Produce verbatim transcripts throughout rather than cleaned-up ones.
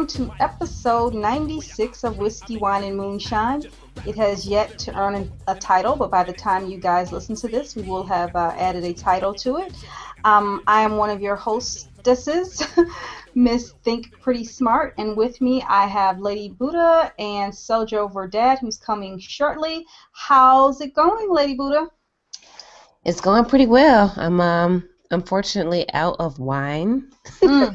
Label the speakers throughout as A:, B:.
A: welcome to episode ninety-six of Whiskey, Wine, and Moonshine. It has yet to earn an- a title, but by the time you guys listen to this, we will have uh, added a title to it. Um, I am one of your hostesses, Miss Think Pretty Smart, and with me I have Lady Buddha and Sojo Verdad, who's coming shortly. How's it going, Lady Buddha?
B: It's going pretty well. I'm um unfortunately out of wine.
A: Mm.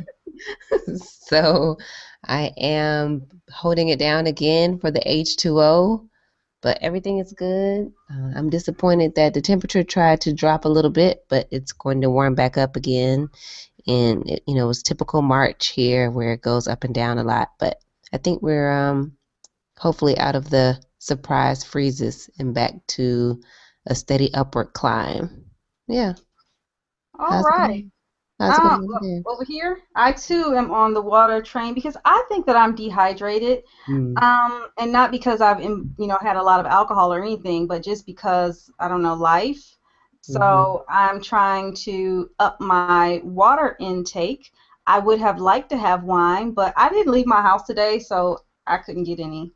B: So I am holding it down again for the H two O, but everything is good. Uh, I'm disappointed that the temperature tried to drop a little bit, but it's going to warm back up again. And it, you know, it's typical March here where it goes up and down a lot, but I think we're um hopefully out of the surprise freezes and back to a steady upward climb. Yeah.
A: All
B: How's it
A: right.
B: going? How's it
A: Uh,
B: going over
A: well,
B: there?
A: over here, I too am on the water train because I think that I'm dehydrated.
B: Mm.
A: Um, and not because I've, im- you know, had a lot of alcohol or anything, but just because, I don't know, life.
B: Mm-hmm.
A: So I'm trying to up my water intake. I would have liked to have wine, but I didn't leave my house today, so I couldn't get any.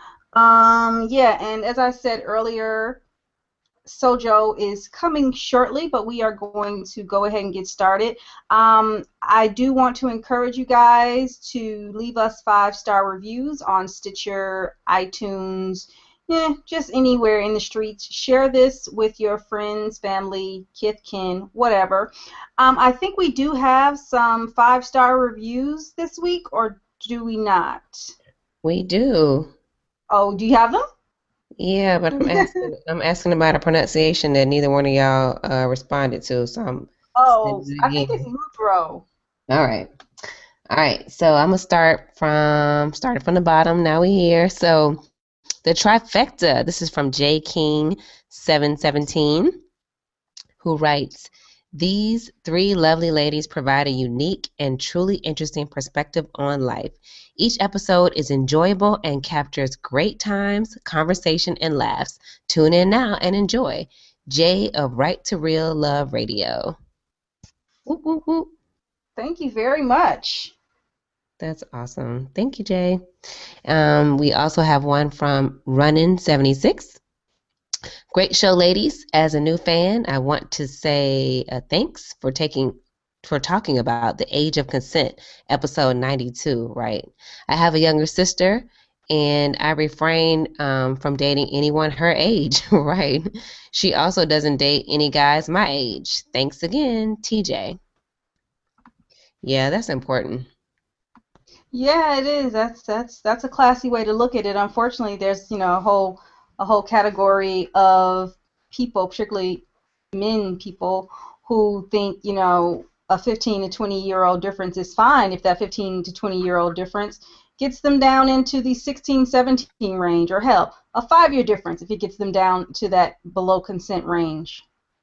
A: Um, yeah, and as I said earlier, Sojo is coming shortly, but we are going to go ahead and get started. Um, I do want to encourage you guys to leave us five-star reviews on Stitcher, iTunes, yeah, just anywhere in the streets. Share this with your friends, family, kith, kin, whatever. Um, I think we do have some five-star reviews this week, or do we not?
B: We do.
A: Oh, do you have them?
B: Yeah, but I'm asking I'm asking about a pronunciation that neither one of y'all uh, responded to, so I'm
A: Oh,
B: sending it
A: I think it's
B: again.
A: Mudro.
B: All right. All right. So I'm gonna start from starting from the bottom. Now we here. So the trifecta. This is from J King seven seventeen, who writes, "These three lovely ladies provide a unique and truly interesting perspective on life. Each episode is enjoyable and captures great times, conversation, and laughs. Tune in now and enjoy. Jay of Right to Real Love Radio." Whoop, whoop, whoop.
A: Thank you very much.
B: That's awesome. Thank you, Jay. Um, we also have one from Runnin seventy-six. Great show, ladies. As a new fan, I want to say uh, thanks for taking for talking about the age of consent, episode ninety-two. Right. I have a younger sister, and I refrain um, from dating anyone her age. Right. She also doesn't date any guys my age. Thanks again, T J. Yeah, that's important.
A: Yeah, it is. That's that's that's a classy way to look at it. Unfortunately, there's, you know, a whole a whole category of people, particularly men people, who think, you know, a fifteen to twenty year old difference is fine if that fifteen to twenty year old difference gets them down into the sixteen, seventeen range, or hell, a five year difference if it gets them down to that below consent range.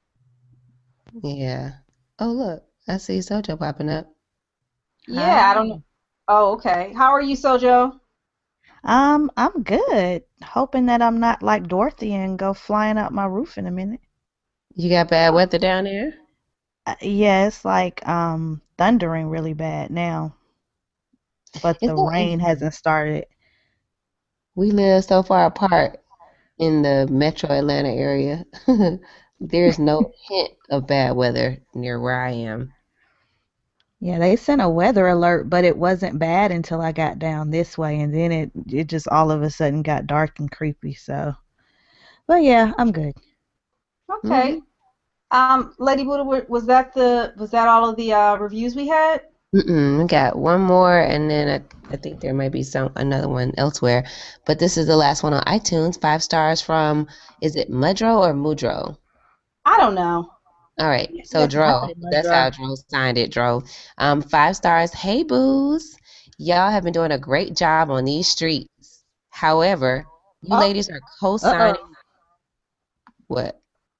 B: Yeah. Oh, look, I see Sojo popping up.
A: Yeah, I don't
C: Hi.
A: know. Oh, okay. How are you, Sojo?
C: Um, I'm good. Hoping that I'm not like Dorothy and go flying out my roof in a minute.
B: You got bad weather down there?
C: Uh, yeah, it's like um thundering really bad now, but
B: It's
C: the
B: so
C: rain
B: interesting.
C: hasn't started.
B: We live so far apart in the metro Atlanta area. There's no hint of bad weather near where I am.
C: Yeah, they sent a weather alert, but it wasn't bad until I got down this way, and then it it just all of a sudden got dark and creepy. So, but yeah, I'm good.
A: Okay.
B: Hmm.
A: Um, Lady Buddha, wa- was that the was that all of the uh, reviews we had?
B: Mm-mm. We got one more, and then I, I think there might be some another one elsewhere. But this is the last one on iTunes. Five stars from, is it Mudro or Mudro?
A: I don't know.
B: All right, so
A: That's
C: I
B: Dro,
C: say
B: that's how
C: Mudra.
B: Dro signed it, Dro. Um, five stars. Hey, booze. Y'all have been doing a great job on these streets. However, you
A: Oh,
B: ladies are
C: Uh-oh.
B: co-signing what?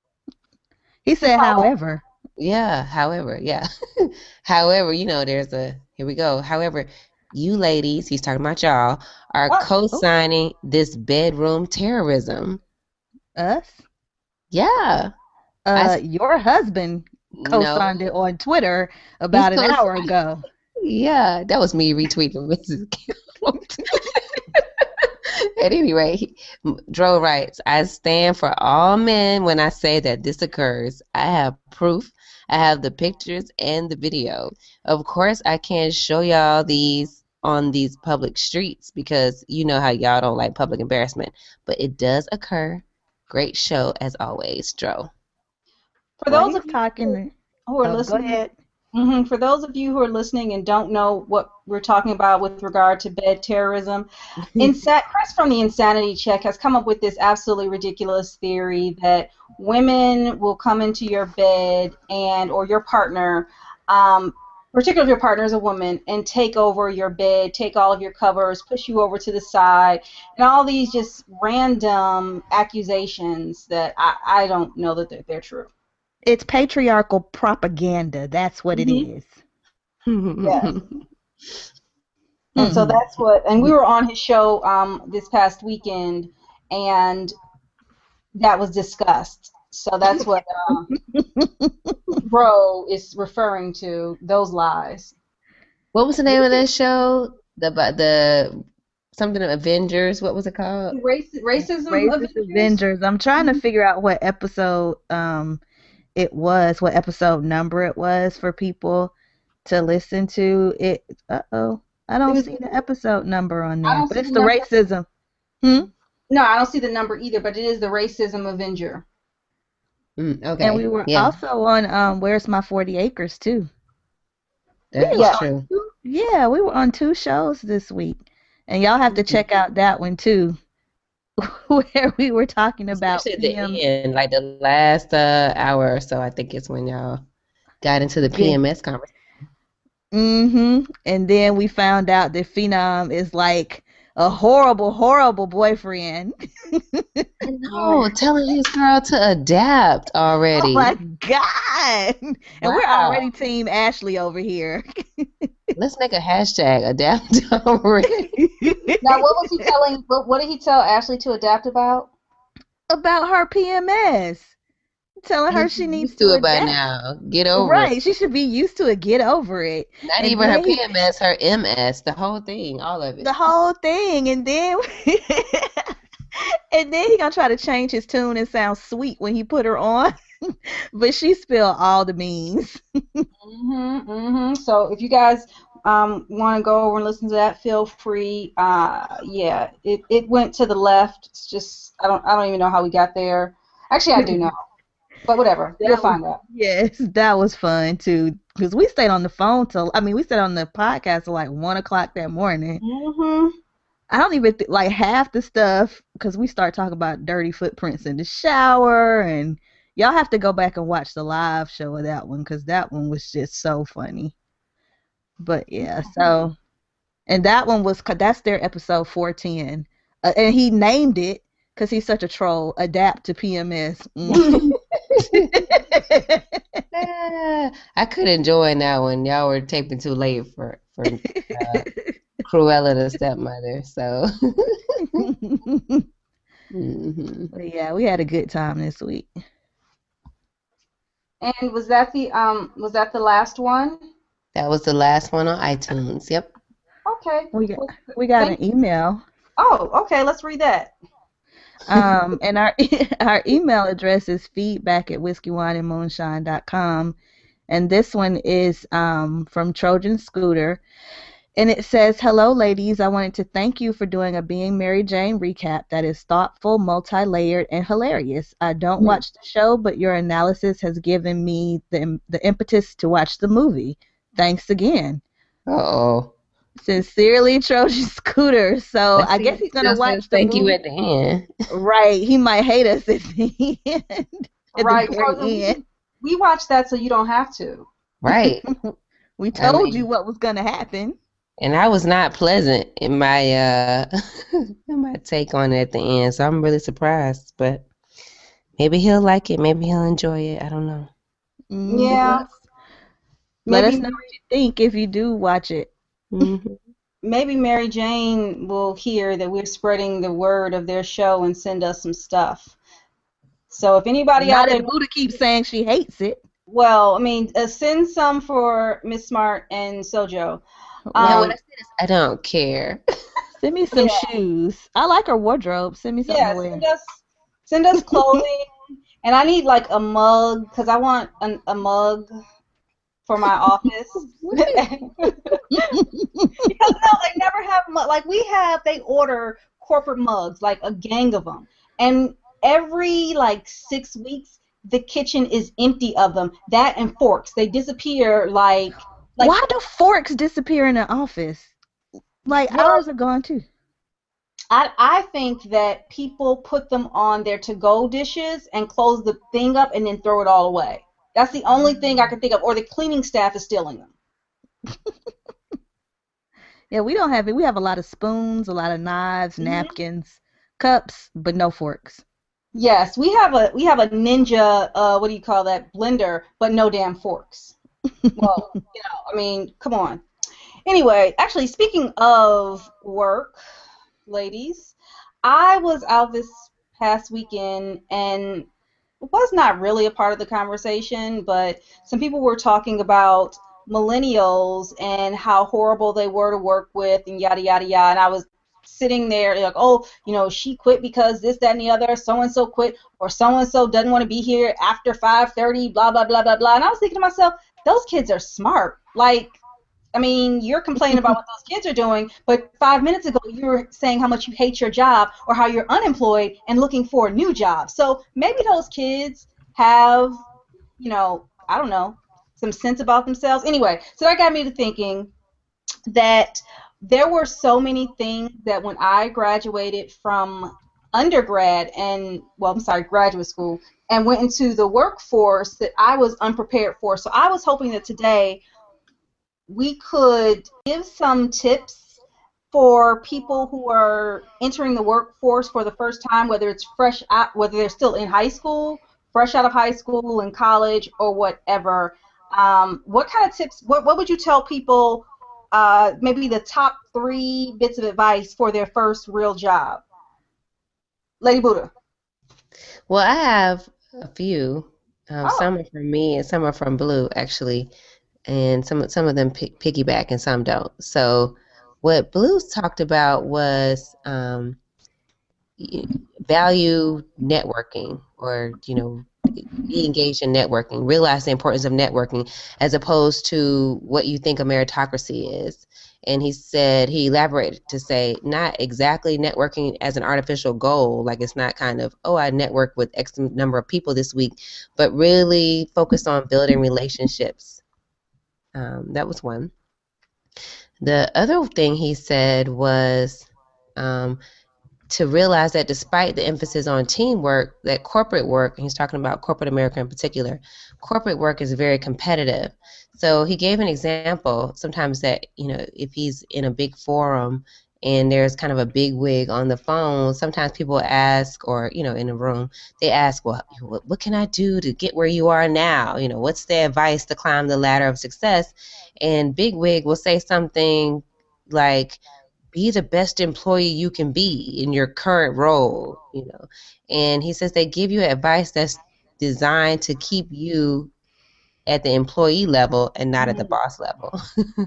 C: He
A: he
C: said,
A: called.
C: however.
B: Yeah, however, yeah. However, you know, there's a, here we go. However, you ladies, he's talking about y'all, are
A: Oh,
C: Oh,
B: co-signing this bedroom terrorism.
C: us?
B: Yeah. I
C: Uh,
B: s-
C: your husband
B: no,
C: co-signed it on Twitter
B: he's
C: about an
B: co
C: hour ago.
B: Yeah, that was me retweeting Missus Gill. At any rate, Dro writes, I stand for all men when I say that this occurs. I have proof. I have the pictures and the video. Of course, I can't show y'all these on these public streets because you know how y'all don't like public embarrassment. But it does occur. Great show as always, Dro.
A: For
C: Well,
A: those
C: he's
A: of you
C: talking.
A: who are
C: Oh, go
A: listening,
C: ahead.
A: hmm for those of you who are listening and don't know what we're talking about with regard to bed terrorism, Insa- Chris from the Insanity Check has come up with this absolutely ridiculous theory that women will come into your bed and or your partner, um, particularly if your partner is a woman, and take over your bed, take all of your covers, push you over to the side, and all these just random accusations that I, I don't know that they're, they're true.
C: It's patriarchal propaganda. That's what it
A: hmm
C: is.
A: Yes. And so
C: Hmm.
A: that's what, and we were on his show um, this past weekend, and that was discussed. So that's what um, Bro is referring to, those lies.
B: What was the name of that show? The the something Avengers. What was it called?
A: Race, racism
C: Racist
A: Avengers?
C: Avengers. I'm trying to
A: Mhm.
C: figure out what episode um it was, what episode number it was for people to listen to it. Uh-oh. I
A: It
C: don't
A: was,
C: see the episode number on
A: I
C: there,
A: don't
C: but
A: see
C: it's
A: the
C: the
A: number.
C: racism. Hmm?
A: No, I don't see the number either, but it is the Racism Avenger.
B: Mm,
C: And
B: okay.
C: we were
B: Yeah,
C: also on um Where's My forty Acres too. We
B: that
C: were
B: is
A: Yeah.
C: on
B: true.
C: two, yeah, we were on two shows this week. And y'all have to check out that one too, where we were talking about
B: Especially at the
C: P M.
B: end, like the last uh, hour or so, I think it's when y'all got into the
C: Yeah.
B: P M S conversation.
C: Mm-hmm. And then we found out that Phenom is like a horrible, horrible boyfriend.
B: I know, telling his girl to adapt
C: Oh
B: already.
C: my God. And we're
B: Wow.
C: already Team Ashley over here.
B: Let's make a hashtag adapt already.
A: Now, what was he telling? What, what did he tell Ashley to adapt about?
C: About her P M S. Telling her
B: He's
C: she needs
B: used to
C: to
B: it by
C: adapt.
B: now. Get over it.
C: Right. She should be used to it. Get over it.
B: Not
C: And
B: even her
C: then he,
B: P M S, her M S, the whole thing, all of it.
C: the whole thing. And then and then he gonna try to change his tune and sound sweet when he put her on. But she spilled all the beans.
A: Mm-hmm, mm-hmm. So if you guys um, want to go over and listen to that, feel free. Uh, yeah, it, it went to the left. It's just I don't I don't even know how we got there. Actually, I do know, but whatever. You'll
C: That was,
A: find out.
C: yes, that was fun too. Because we stayed on the phone till, I mean, we stayed on the podcast till like one o'clock that morning.
A: Mm-hmm.
C: I don't even th- like half the stuff because we start talking about dirty footprints in the shower, and y'all have to go back and watch the live show of that one because that one was just so funny. But yeah, so and that one was 'cause that's their episode four ten, uh, and he named it because he's such a troll. Adapt to P M S. Mm.
B: Ah, I couldn't join that one. Y'all were taping too late for for uh, Cruella the stepmother. So, mhm.
C: But yeah, we had a good time this week.
A: And was that the um was that the last one?
B: That was the last one on iTunes. Yep.
A: Okay.
C: We got
A: Well,
C: we got
A: thank
C: an email.
A: Oh, okay. Let's read that.
C: Um, and our our email address is feedback at whiskey wine and moonshine dot com. And this one is um, from Trojan Scooter. And it says, hello, ladies. I wanted to thank you for doing a Being Mary Jane recap that is thoughtful, multi-layered, and hilarious. I don't
A: Mm.
C: watch the show, but your analysis has given me the, the impetus to watch the movie. Thanks again.
B: Uh-oh.
C: Sincerely, Trojan Scooter. So
B: Let's
C: I
B: see
C: guess
B: if
C: he's
B: he
C: going to
B: still says
C: watch the
B: thank you
C: movie.
B: at the end.
C: Right. He might hate us at the end. At
A: Right.
C: the
A: So
C: very
A: we,
C: end.
A: we watched that so you don't have to.
B: Right.
C: We
B: I
C: told you
B: mean,
C: what was going to happen.
B: and I was not pleasant in my uh in my take on it at the end, so I'm really surprised. But maybe he'll like it. Maybe he'll enjoy it. I don't know.
C: Mm,
A: Yeah.
C: Let, let us
A: Maybe
C: know what you think if you do watch it.
B: Mhm.
A: maybe Mary Jane will hear that we're spreading the word of their show and send us some stuff. So if anybody out
C: Not
A: there,
C: if Buddha keeps saying she hates it.
A: Well, I mean, uh, send some for Miss Smart and Sojo.
B: No, what
C: Right.
B: I
A: Um,
B: said is I don't care.
C: Send me some
A: yeah,
C: shoes. I like her wardrobe. Send me something
A: yeah.
C: to
A: Send
C: wear.
A: us, send us clothing, and I need like a mug because I want an, a mug for my office. Because no, they never have mu- like we have. They order corporate mugs, like a gang of them, and every like six weeks, the kitchen is empty of them. That and forks, they disappear like like
C: Why do forks disappear in the office? Like
A: well,
C: ours are gone too.
A: I I think that people put them on their to-go dishes and close the thing up and then throw it all away. That's the only thing I can think of, or the cleaning staff is stealing them.
C: Yeah, we don't have it. We have a lot of spoons, a lot of knives,
A: Hmm.
C: napkins, cups, but no forks.
A: Yes, we have a we have a ninja. Uh, what do you call that? Blender, but no damn forks. Well, you know, I mean, come on. Anyway, actually, speaking of work, ladies, I was out this past weekend and was not really a part of the conversation, but some people were talking about millennials and how horrible they were to work with and yada yada yada. And I was sitting there like, oh, you know, she quit because this, that, and the other. So and so quit, or so and so doesn't want to be here after five thirty. Blah blah blah blah blah. And I was thinking to myself, those kids are smart. Like, I mean, you're complaining about what those kids are doing, but five minutes ago you were saying how much you hate your job or how you're unemployed and looking for a new job. So maybe those kids have, you know, I don't know, some sense about themselves. Anyway, so that got me to thinking that there were so many things that when I graduated from undergrad and, well, I'm sorry, graduate school, and went into the workforce that I was unprepared for. So I was hoping that today we could give some tips for people who are entering the workforce for the first time, whether it's fresh out, whether they're still in high school, fresh out of high school, in college, or whatever. Um, what kind of tips? What what would you tell people? Uh, maybe the top three bits of advice for their first real job. Lady Buddha.
B: Well, I have a few. Um,
A: Oh.
B: some are from me and some are from Blue, actually, and some some of them pick, piggyback and some don't. So, what Blue's talked about was um, y- value networking, or you know, be engaged in networking. Realize the importance of networking as opposed to what you think a meritocracy is. And he said, he elaborated to say, not exactly networking as an artificial goal, like it's not kind of, oh, I network with X number of people this week, but really focus on building relationships. Um, that was one. The other thing he said was, um, to realize that despite the emphasis on teamwork, that corporate work, and he's talking about corporate America in particular, corporate work is very competitive. So he gave an example sometimes that, you know, if he's in a big forum and there's kind of a big wig on the phone, sometimes people ask, or, you know, in a room, they ask, well, what, what can I do to get where you are now? You know, what's the advice to climb the ladder of success? And big wig will say something like, be the best employee you can be in your current role, you know. And he says they give you advice that's designed to keep you at the employee level and not at the
A: Mhm.
B: boss level.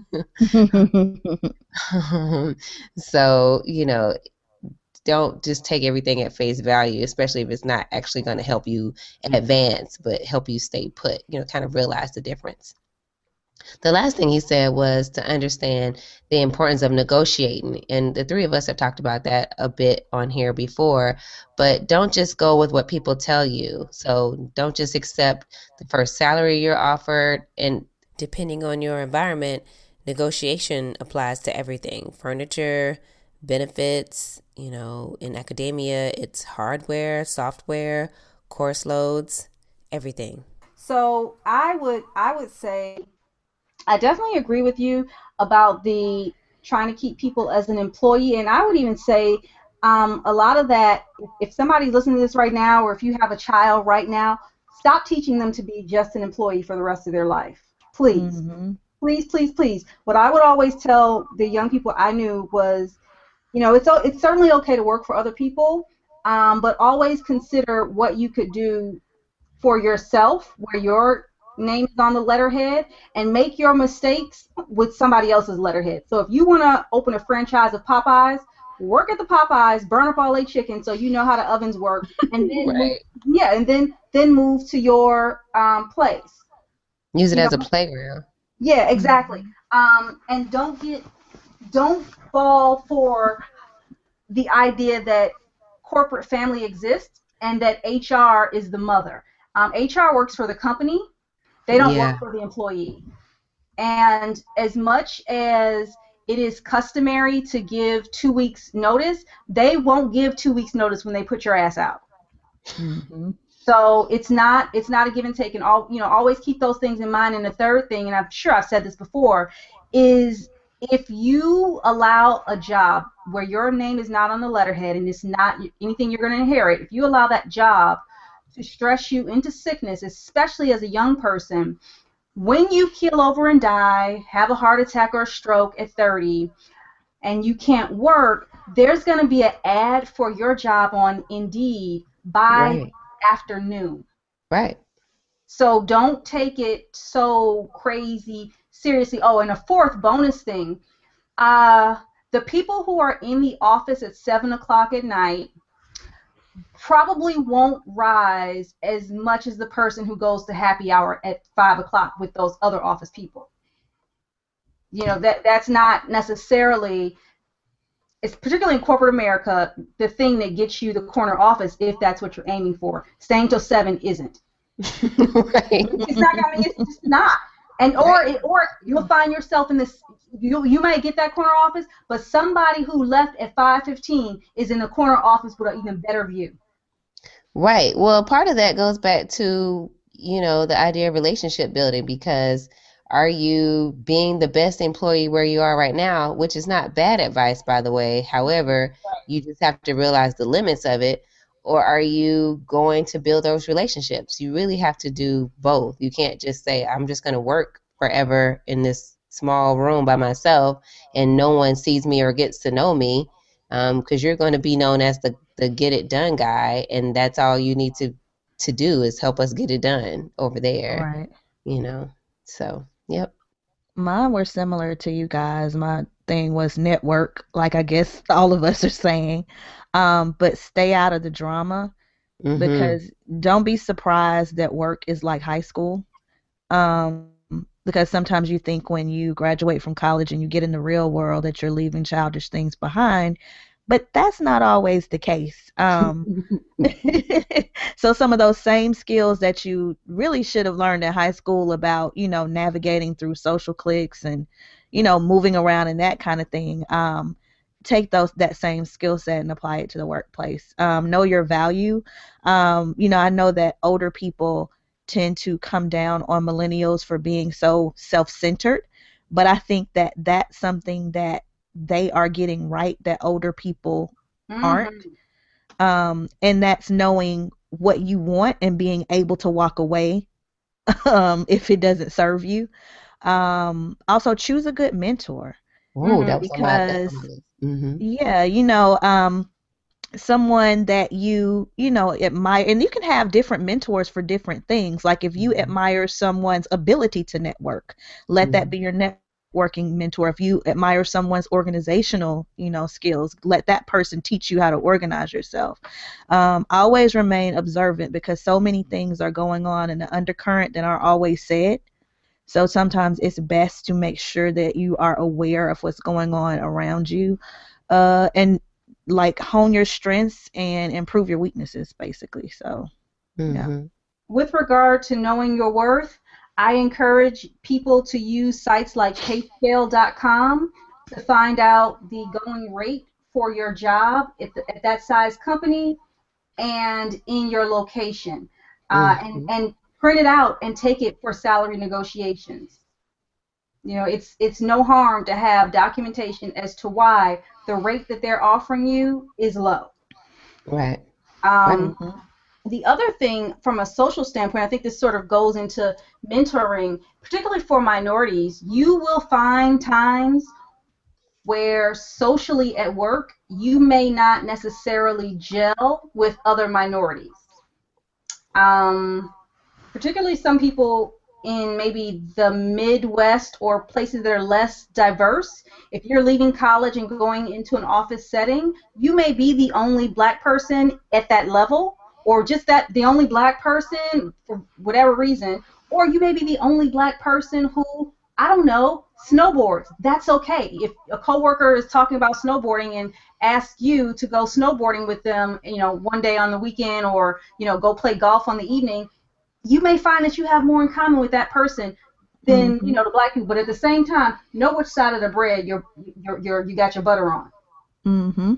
B: So, you know, don't just take everything at face value, especially if it's not actually going to help you advance, but help you stay put, you know, kind of realize the difference. The last thing he said was to understand the importance of negotiating. And the three of us have talked about that a bit on here before, but don't just go with what people tell you. So don't just accept the first salary you're offered. And depending on your environment, negotiation applies to everything: furniture, benefits, you know, in academia, it's hardware, software, course loads, everything.
A: So I would I would say I definitely agree with you about the trying to keep people as an employee, and I would even say um, a lot of that. If somebody's listening to this right now, or if you have a child right now, stop teaching them to be just an employee for the rest of their life. Please,
C: Hmm.
A: please, please, please. What I would always tell the young people I knew was, you know, it's it's certainly okay to work for other people, um, but always consider what you could do for yourself, where your name is on the letterhead, and make your mistakes with somebody else's letterhead. So if you want to open a franchise of Popeyes, work at the Popeyes, burn up all their chicken so you know how the ovens work, and then move,
B: Right.
A: yeah, and then then move to your um, place.
B: Use it
A: You
B: as a
A: know,
B: playground.
A: yeah, exactly. Um, and don't get don't fall for the idea that corporate family exists and that H R is the mother. Um, H R works for the company. They don't work
B: Yeah.
A: for the employee. And as much as it is customary to give two weeks notice, they won't give two weeks notice when they put your ass out.
C: Mm-hmm.
A: So it's not it's not a give and take, and all you know. Always keep those things in mind. And the third thing, and I'm sure I've said this before, is if you allow a job where your name is not on the letterhead and it's not anything you're going to inherit, if you allow that job to stress you into sickness, especially as a young person, when you keel over and die, have a heart attack or a stroke at thirty, and you can't work, there's going to be an ad for your job on Indeed by
B: Right.
A: afternoon.
B: Right.
A: So don't take it so crazy seriously. Oh, and a fourth bonus thing, uh, the people who are in the office at seven o'clock at night probably won't rise as much as the person who goes to happy hour at five o'clock with those other office people. You know, that that's not necessarily, it's particularly in corporate America, the thing that gets you the corner office if that's what you're aiming for. Staying till seven isn't.
B: Right.
A: It's not gonna. It's just not. And or it, or you'll find yourself in this. You you may get that corner office, but somebody who left at five fifteen is in the corner office with an even better view.
B: Right. Well, part of that goes back to, you know, the idea of relationship building, because are you being the best employee where you are right now, which is not bad advice, by the way. However, you just have to realize the limits of it, or are you going to build those relationships? You really have to do both. You can't just say, I'm just going to work forever in this small room by myself and no one sees me or gets to know me, um, because you're going to be known as the, the get it done guy, and that's all you need to, to do is help us get it done over there,
C: Right.
B: you know. So, yep.
C: Mine were similar to you guys. My thing was network, like I guess all of us are saying. Um, but stay out of the drama,
B: Mm-hmm.
C: because don't be surprised that work is like high school. Um, because sometimes you think when you graduate from college and you get in the real world that you're leaving childish things behind, but that's not always the case. Um, so some of those same skills that you really should have learned in high school about, you know, navigating through social cliques and, you know, moving around and that kind of thing, um, take those that same skill set and apply it to the workplace. Um, know your value. Um, you know, I know that older people tend to come down on millennials for being so self-centered, but I think that that's something that they are getting right that older people aren't.
A: Mm-hmm.
C: Um, and that's knowing what you want and being able to walk away um, if it doesn't serve you. Um, also, choose a good mentor.
B: Oh, that was on my, that's on
C: Because
B: my list. Mm-hmm.
C: yeah, you know, um, someone that you, you know, admire, and you can have different mentors for different things. Like if you
B: Mm-hmm.
C: admire someone's ability to network, let that
B: Mm-hmm.
C: be your networking mentor. If you admire someone's organizational, you know, skills, let that person teach you how to organize yourself. Um, always remain observant, because so many things are going on in the undercurrent that aren't always said. So sometimes it's best to make sure that you are aware of what's going on around you, uh, and like hone your strengths and improve your weaknesses, basically. So, yeah.
B: Mm-hmm.
A: With regard to knowing your worth, I encourage people to use sites like pay scale dot com to find out the going rate for your job at, the, at that size company and in your location, uh, and,
B: Mm-hmm.
A: and print it out and take it for salary negotiations. You know, it's it's no harm to have documentation as to why the rate that they're offering you is low.
B: Right.
A: Um,
C: Mhm.
A: the other thing, from a social standpoint, I think this sort of goes into mentoring, particularly for minorities. You will find times where socially at work you may not necessarily gel with other minorities. Um, particularly some people in maybe the Midwest or places that are less diverse, if you're leaving college and going into an office setting, you may be the only black person at that level, or just that the only black person for whatever reason, or you may be the only black person who, I don't know, snowboards. That's okay. If a coworker is talking about snowboarding and asks you to go snowboarding with them, you know, one day on the weekend, or, you know, go play golf on the evening, you may find that you have more in common with that person than,
C: Mm-hmm.
A: you know, the black people. But at the same time, know which side of the bread you're, you're, you're you got your butter on.
C: Mm-hmm.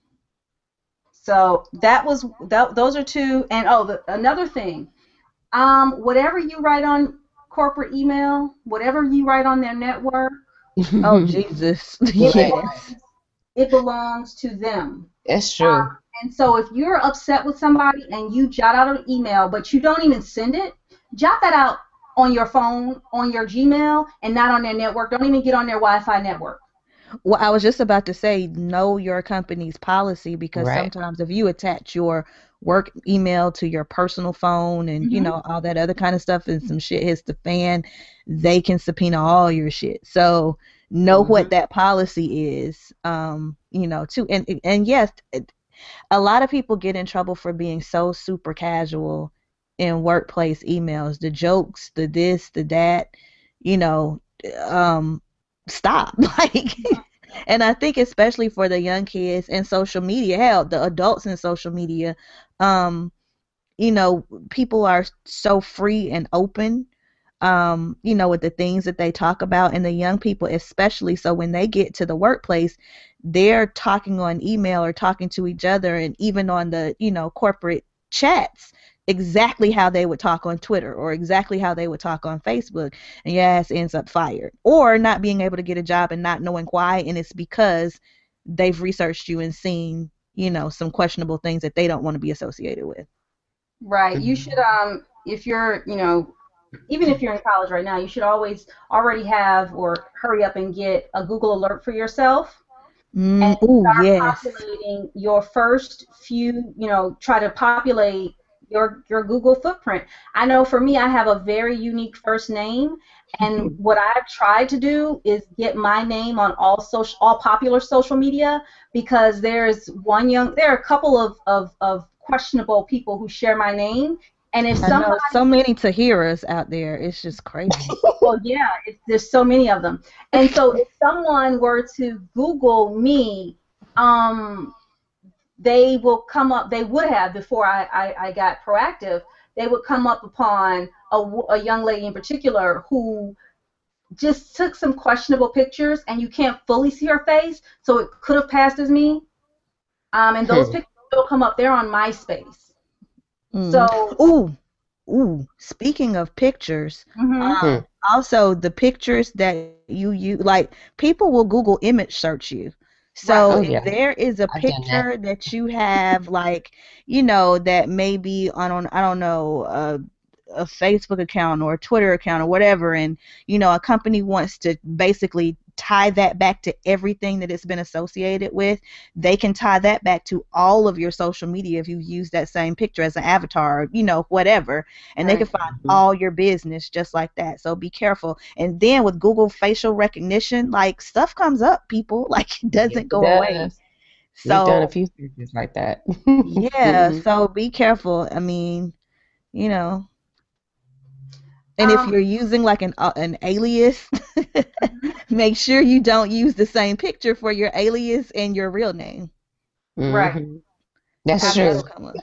A: So that was that, those are two. And oh, the, another thing, um, whatever you write on corporate email, whatever you write on their network,
C: Oh, Jesus.
A: it
C: Yes.
A: belongs, it belongs to them.
B: That's true.
A: Um, and so if you're upset with somebody and you jot out an email, but you don't even send it, jot that out on your phone, on your Gmail, and not on their network. Don't even get on their Wi-Fi network.
C: Well, I was just about to say, know your company's policy, because
B: Right.
C: sometimes if you attach your work email to your personal phone and, you
A: Mhm.
C: know, all that other kind of stuff, and some shit hits the fan, they can subpoena all your shit. So know what
B: Mhm.
C: that policy is, um, you know, too. And, and yes, it- a lot of people get in trouble for being so super casual in workplace emails. The jokes, the this, the that, you know, um, stop. Like, and I think especially for the young kids and social media, hell, the adults in social media, um, you know, people are so free and open, um, you know, with the things that they talk about, and the young people especially. So when they get to the workplace, they're talking on email or talking to each other, and even on the, you know, corporate chats, exactly how they would talk on Twitter, or exactly how they would talk on Facebook, and your ass ends up fired, or not being able to get a job and not knowing why, and it's because they've researched you and seen, you know, some questionable things that they don't want to be associated with.
A: Right. You should, um, if you're, you know, even if you're in college right now, you should always already have or hurry up and get a Google alert for yourself and
C: Mm, oh,
A: start
C: yes.
A: populating your first few, you know, try to populate your your Google footprint. I know for me, I have a very unique first name, and what I've tried to do is get my name on all social, all popular social media, because there's one young, there are a couple of, of, of questionable people who share my name, and if
C: I know so
A: somebody,
C: many Tahiras out there. It's just crazy.
A: well, yeah, it's, there's so many of them, and so if someone were to Google me, um, they will come up, they would have before I, I, I got proactive, they would come up upon a, a young lady in particular who just took some questionable pictures, and you can't fully see her face, so it could have passed as me. Um, and those
B: Hmm.
A: pictures will come up there on MySpace.
C: Mm.
A: So,
C: Ooh, ooh. Speaking of pictures,
A: mhm.
C: um, also the pictures that you use, like, people will Google image search you. So
B: Oh
C: if
B: yeah,
C: there is a
B: I've done that.
C: picture that you have, like, you know, that may be on, on I don't know, uh, a Facebook account or a Twitter account or whatever, and, you know, a company wants to basically tie that back to everything that it's been associated with, they can tie that back to all of your social media if you use that same picture as an avatar, you know, whatever, and they can
A: Right.
C: find
B: Mhm.
C: all your business just like that. So be careful. And then with Google facial recognition, like, stuff comes up, people. Like, it
B: Yes,
C: doesn't
B: it
C: go away.
B: does. We've done a
C: So
B: few searches like that.
C: yeah,
B: Mhm.
C: so be careful. I mean, you know, and if
A: Um,
C: you're using like an uh, an alias,
A: mhm.
C: make sure you don't use the same picture for your alias and your real name,
A: Right.
B: Mhm. That's
C: because
B: true.
C: that'll
A: Absolutely.
C: come up.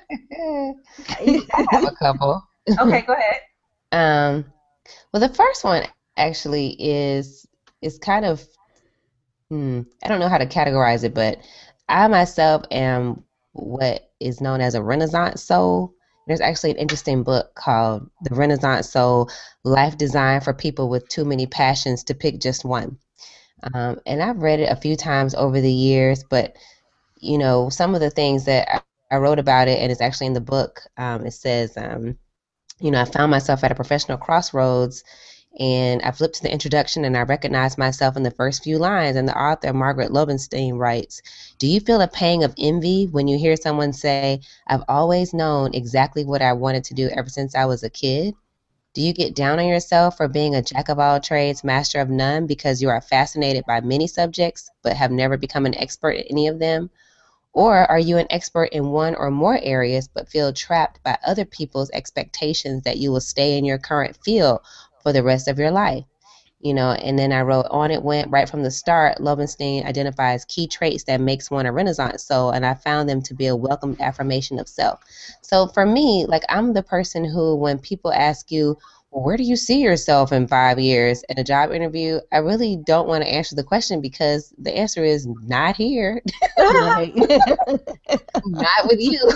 A: E-
B: I have a couple.
A: Okay, go ahead.
B: Um, well, the first one actually is is kind of hmm, I don't know how to categorize it, but I myself am what is known as a Renaissance soul. There's actually an interesting book called The Renaissance Soul: Life Design for People with Too Many Passions to Pick Just One. Um, and I've read it a few times over the years, but you know, some of the things that I, I wrote about it, and it's actually in the book. Um, it says, um, you know, I found myself at a professional crossroads, and I flipped to the introduction and I recognized myself in the first few lines. And the author, Margaret Lobenstein, writes, "Do you feel a pang of envy when you hear someone say, 'I've always known exactly what I wanted to do ever since I was a kid'?" Do you get down on yourself for being a jack of all trades, master of none because you are fascinated by many subjects but have never become an expert in any of them? Or are you an expert in one or more areas but feel trapped by other people's expectations that you will stay in your current field for the rest of your life? You know, and then I wrote, on it went right from the start. Lowenstein identifies key traits that makes one a Renaissance soul, and I found them to be a welcomed affirmation of self. So for me, like, I'm the person who, when people ask you, well, where do you see yourself in five years in a job interview, I really don't want to answer the question because the answer is not here.
C: Right.
B: Not with you.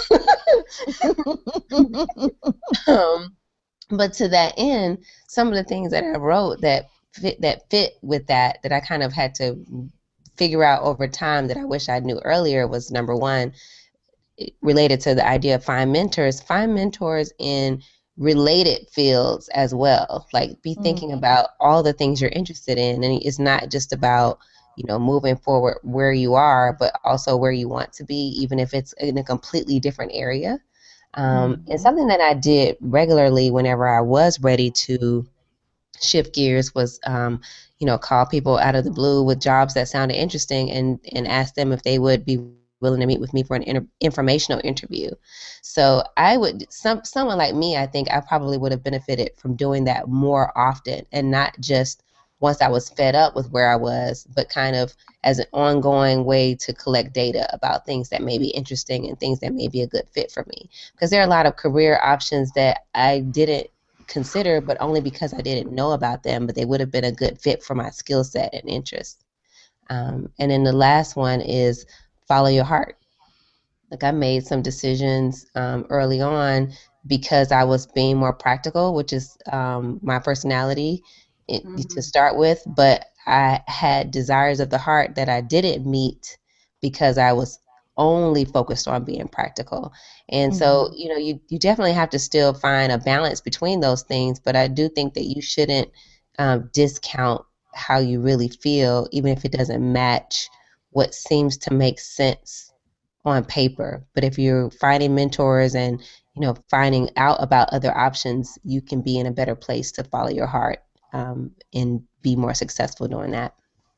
B: um, but to that end, some of the things that I wrote that fit that fit with that that I kind of had to figure out over time that I wish I knew earlier was, number one, related to the idea of find mentors. Find mentors in related fields as well. Like, be thinking
C: Mm.
B: about all the things you're interested in, and it's not just about, you know, moving forward where you are, but also where you want to be, even if it's in a completely different area. Um, and
C: Mhm.
B: something that I did regularly whenever I was ready to shift gears was, um, you know, call people out of the blue with jobs that sounded interesting and, and ask them if they would be willing to meet with me for an inter- informational interview. So I would, some someone like me, I think I probably would have benefited from doing that more often, and not just once I was fed up with where I was, but kind of as an ongoing way to collect data about things that may be interesting and things that may be a good fit for me. Because there are a lot of career options that I didn't consider, but only because I didn't know about them, but they would have been a good fit for my skill set and interests. Um, and then the last one is follow your heart. Like, I made some decisions um, early on because I was being more practical, which is um, my personality it, to
A: Mhm.
B: start with, but I had desires of the heart that I didn't meet because I was only focused on being practical. And so,
C: Mhm.
B: you know, you, you definitely have to still find a balance between those things, but I do think that you shouldn't um, discount how you really feel, even if it doesn't match what seems to make sense on paper. But if you're finding mentors and, you know, finding out about other options, you can be in a better place to follow your heart um, and be more successful doing that.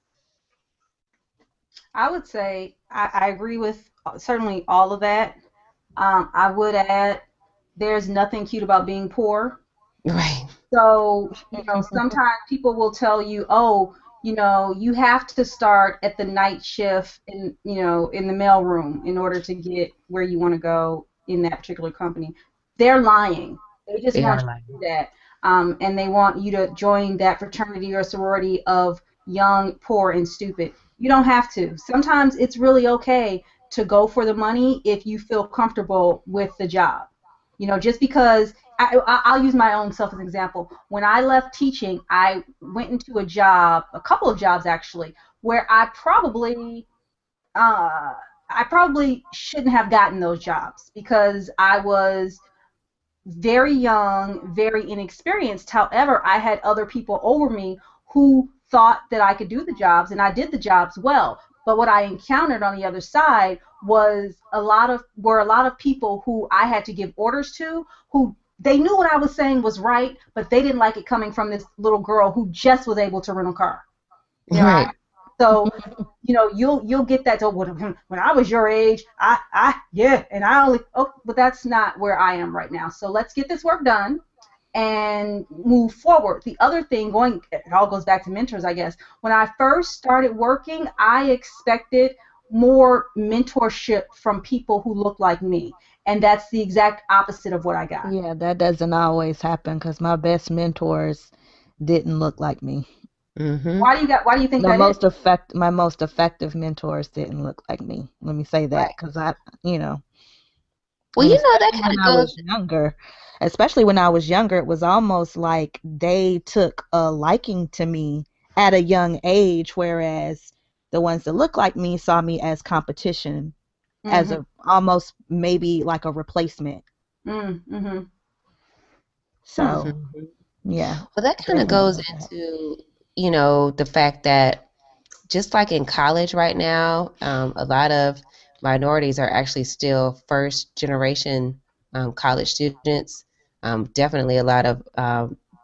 A: I would say I, I agree with uh, certainly all of that. Um, I would add there's nothing cute about being poor.
B: Right.
A: So, you know, sometimes people will tell you, oh, you know, you have to start at the night shift in, you know, in the mailroom in order to get where you want to go in that particular company. They're lying. They just
B: They
A: want
B: are
A: you
B: like,
A: to do that. Um, and they want you to join that fraternity or sorority of young, poor, and stupid. You don't have to. Sometimes it's really okay to go for the money if you feel comfortable with the job. You know, just because I, I- I'll use my own self as an example. When I left teaching, I went into a job, a couple of jobs actually, where I probably, uh, I probably shouldn't have gotten those jobs because I was very young, very inexperienced. However, I had other people over me who thought that I could do the jobs, and I did the jobs well. But what I encountered on the other side was a lot of were a lot of people who I had to give orders to, who they knew what I was saying was right, but they didn't like it coming from this little girl who just was able to rent a car. You know,
B: right.
A: so you know you'll you'll get that. To, when when I was your age, I I yeah, and I only oh, but that's not where I am right now. So let's get this work done and move forward. The other thing, going, it all goes back to mentors, I guess. When I first started working, I expected more mentorship from people who looked like me, and that's the exact opposite of what I got.
C: Yeah, that doesn't always happen because my best mentors didn't look like me.
B: Mm-hmm.
A: Why do you got? Why do you think
C: The
A: that is?
C: most effect, my most effective mentors didn't look like me. Let me say that
A: Right.
C: because I, you know,
B: Well,
C: and
B: you know, that
C: especially
B: kind
C: when
B: of
C: I
B: goes,
C: was younger, especially when I was younger, it was almost like they took a liking to me at a young age, whereas the ones that look like me saw me as competition, as
A: Mm-hmm.
C: a almost maybe like a replacement.
A: Mm-hmm. Hmm.
C: So
B: mhm.
C: yeah,
B: Well, that kind of goes
C: definitely that.
B: into, you know, the fact that just like in college right now, um, a lot of minorities are actually still first generation um, college students. Um, definitely a lot of um,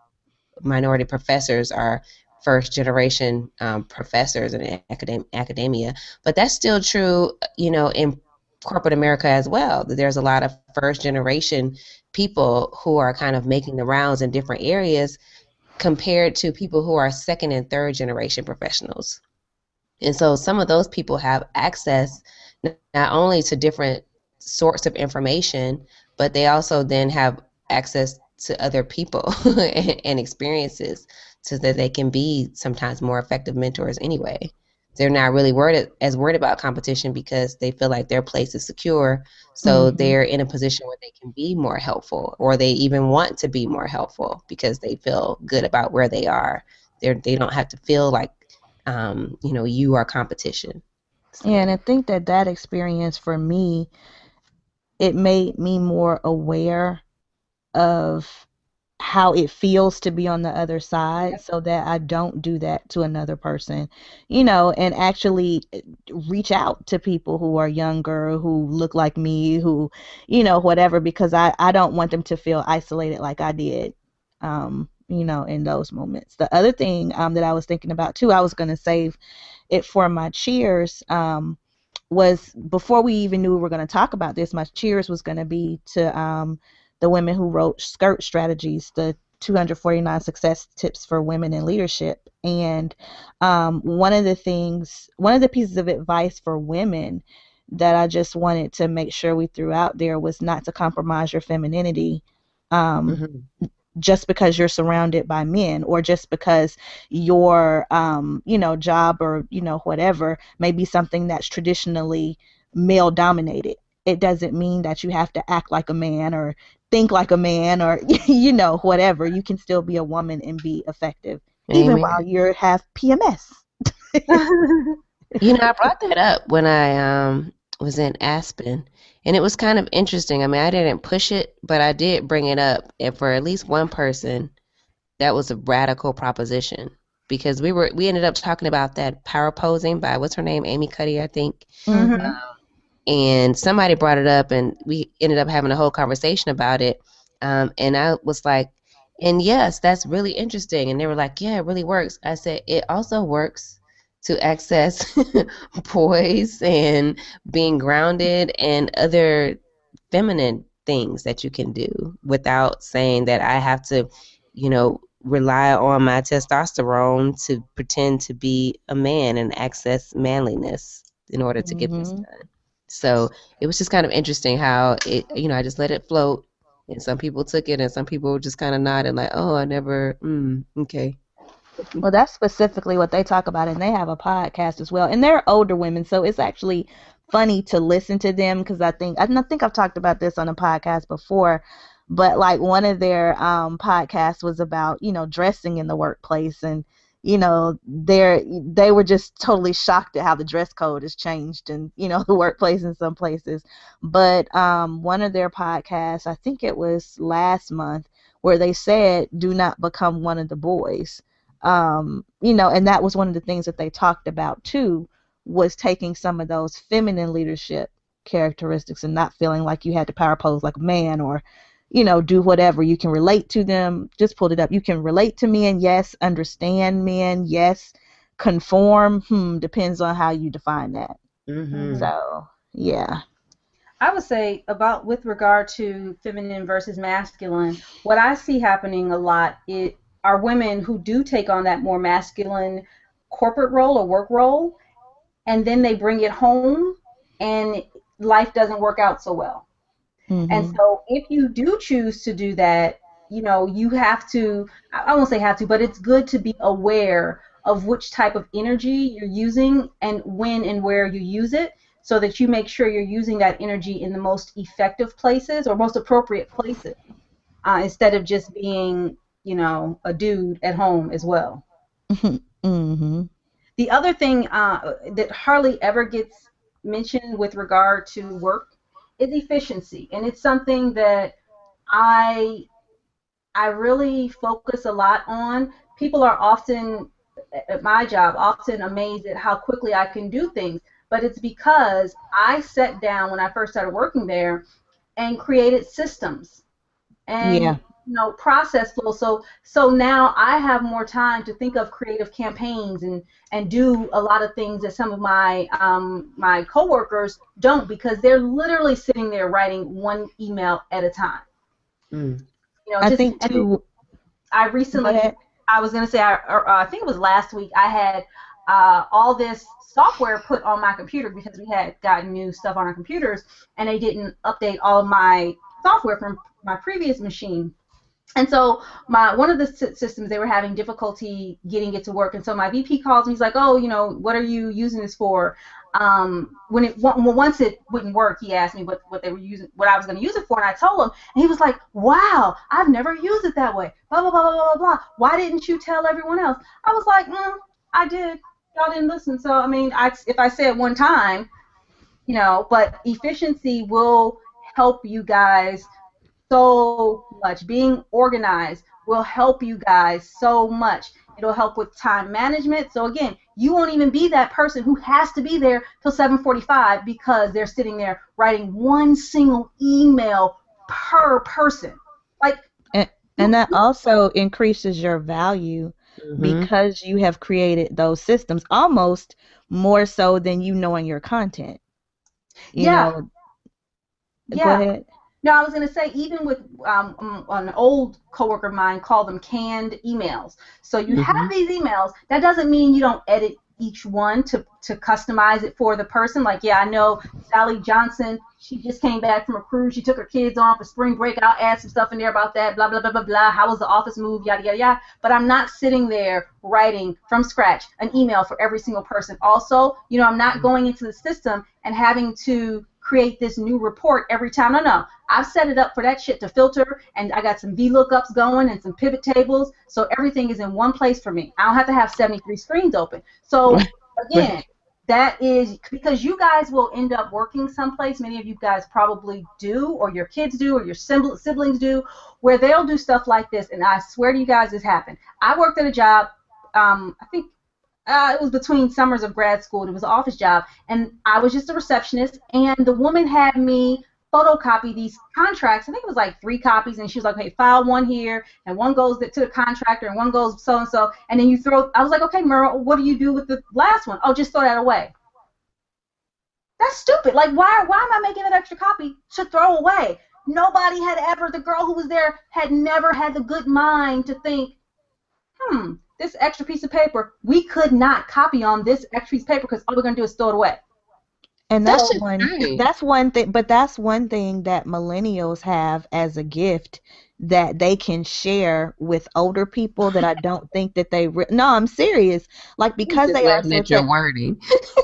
B: minority professors are first generation um, professors in academ- academia, but that's still true, you know, in corporate America as well. There's a lot of first generation people who are kind of making the rounds in different areas compared to people who are second and third generation professionals. And so some of those people have access not only to different sorts of information, but they also then have access to other people and, and experiences so that they can be sometimes more effective mentors anyway. They're not really worried as worried about competition because they feel like their place is secure. So
C: Mm-hmm.
B: they're in a position where they can be more helpful, or they even want to be more helpful because they feel good about where they are. They're, they don't have to feel like, um, you know, you are competition.
C: Yeah,
B: So.
C: and I think that that experience for me, it made me more aware of how it feels to be on the other side so that I don't do that to another person, you know, and actually eh, reach out to people who are younger, who look like me, who, you know, whatever, because I, I don't want them to feel isolated like I did, um, you know, in those moments. The other thing um, that I was thinking about too, I was going to save it for my cheers, um, was before we even knew we were going to talk about this, my cheers was going to be to um, the women who wrote Skirt Strategies, the two hundred forty-nine success tips for women in leadership. And um, one of the things, one of the pieces of advice for women that I just wanted to make sure we threw out there was not to compromise your femininity. Um,
B: Mm-hmm.
C: just because you're surrounded by men, or just because your um you know job, or you know whatever may be something that's traditionally male dominated. It doesn't mean that you have to act like a man or think like a man, or you know whatever. You can still be a woman and be effective even while
B: Amen.
C: you have P M S.
B: You know, I brought that up when I um was in Aspen, and it was kind of interesting. I mean, I didn't push it, but I did bring it up, and for at least one person, that was a radical proposition because we were we ended up talking about that power posing by what's her name, Amy Cuddy, I think,
C: Mm-hmm.
A: Mm-hmm.
B: and somebody brought it up, and we ended up having a whole conversation about it. Um, and I was like, and yes, that's really interesting. And they were like, yeah, it really works. I said, it also works to access poise and being grounded and other feminine things that you can do without saying that I have to, you know, rely on my testosterone to pretend to be a man and access manliness in order to get this
C: Mm-hmm.
B: done. So it was just kind of interesting how it, you know, I just let it float, and some people took it, and some people just kind of nodded like, "Oh, I never, mm, okay."
C: Well, that's specifically what they talk about, and they have a podcast as well. And they're older women, so it's actually funny to listen to them, because I think I think I've talked about this on a podcast before, but like one of their um, podcasts was about you know dressing in the workplace, and you know they're they were just totally shocked at how the dress code has changed in you know the workplace in some places. But um, one of their podcasts, I think it was last month, where they said, "Do not become one of the boys." Um, you know, and that was one of the things that they talked about too, was taking some of those feminine leadership characteristics and not feeling like you had to power pose like a man, or, you know, do whatever. You can relate to them. Just pulled it up. You can relate to men, yes. Understand men, yes. Conform, hmm, depends on how you define that.
B: Mm-hmm.
A: Mm-hmm.
C: So, yeah.
A: I would say about with regard to feminine versus masculine, what I see happening a lot it are women who do take on that more masculine corporate role or work role, and then they bring it home, and life doesn't work out so well. And
C: Mhm.
A: so if you do choose to do that, you know, you have to, I I won't say have to, but it's good to be aware of which type of energy you're using and when and where you use it, so that you make sure you're using that energy in the most effective places or most appropriate places, uh, instead of just being, you know, a dude at home as well.
C: Mhm.
A: The other thing uh, that hardly ever gets mentioned with regard to work is efficiency, and it's something that I I really focus a lot on. People are often at my job often amazed at how quickly I can do things, but it's because I sat down when I first started working there and created systems. And
C: Yeah.
A: you know, process flow. So so now I have more time to think of creative campaigns and and do a lot of things that some of my um, my coworkers don't, because they're literally sitting there writing one email at a time.
B: Mm.
A: You know,
C: I
A: just
C: think
A: and
C: too.
A: I
C: Go
A: recently,
C: ahead.
A: I was gonna say, I, or, uh, I think it was last week, I had uh, all this software put on my computer because we had gotten new stuff on our computers, and they didn't update all of my software from my previous machine. And so my one of the systems, they were having difficulty getting it to work, and so my V P calls me. He's like, "Oh, you know, what are you using this for?" Um, when it once it wouldn't work, he asked me what what they were using, what I was going to use it for, and I told him, and he was like, "Wow, I've never used it that way." Blah blah blah blah blah blah. Why didn't you tell everyone else? I was like, mm, "I did. Y'all didn't listen." So I mean, I if I say it one time, you know, but efficiency will help you guys so much. Being organized will help you guys so much. It'll help with time management. So again, you won't even be that person who has to be there till seven forty-five because they're sitting there writing one single email per person. Like,
C: And, and that also increases your value
B: Mm-hmm.
C: because you have created those systems almost more so than you knowing your content. You
A: yeah,
C: know, go
A: yeah.
C: ahead.
A: No, I was going to say, even with um, um, an old coworker of mine called them canned emails. So you have
B: Mm-hmm.
A: these emails. That doesn't mean you don't edit each one to, to customize it for the person. Like, yeah, I know Sally Johnson, she just came back from a cruise. She took her kids on for spring break. I'll add some stuff in there about that, blah, blah, blah, blah, blah. How was the office move, yada, yada, yada. But I'm not sitting there writing from scratch an email for every single person. Also, you know, I'm not going into the system and having to create this new report every time. No, no. I've set it up for that shit to filter, and I got some VLOOKUPs going and some pivot tables, so everything is in one place for me. I don't have to have seventy-three screens open. So again, that is because you guys will end up working someplace. Many of you guys probably do, or your kids do, or your siblings do, where they'll do stuff like this. And I swear to you guys, this happened. I worked at a job. Um, I think uh, it was between summers of grad school. It was an office job, and I was just a receptionist. And the woman had me photocopy these contracts. I think it was like three copies, and she was like, "Hey, file one here, and one goes to the contractor, and one goes so and so." And then you throw. I was like, "Okay, Merle, what do you do with the last one?" "Oh, just throw that away." That's stupid. Like, why? Why am I making that extra copy to throw away? Nobody had ever. The girl who was there had never had the good mind to think, "Hmm, this extra piece of paper, we could not copy on this extra piece of paper because all we're gonna do is throw it away."
C: And
B: That's
C: that's
B: just
C: one
B: right.
C: that's one thing, but that's one thing that millennials have as a gift that they can share with older people that I don't think that they re- no, I'm serious. Like
B: I'm
C: because
B: just
C: they are
B: laughing
C: so
B: at your
C: tech
B: wording.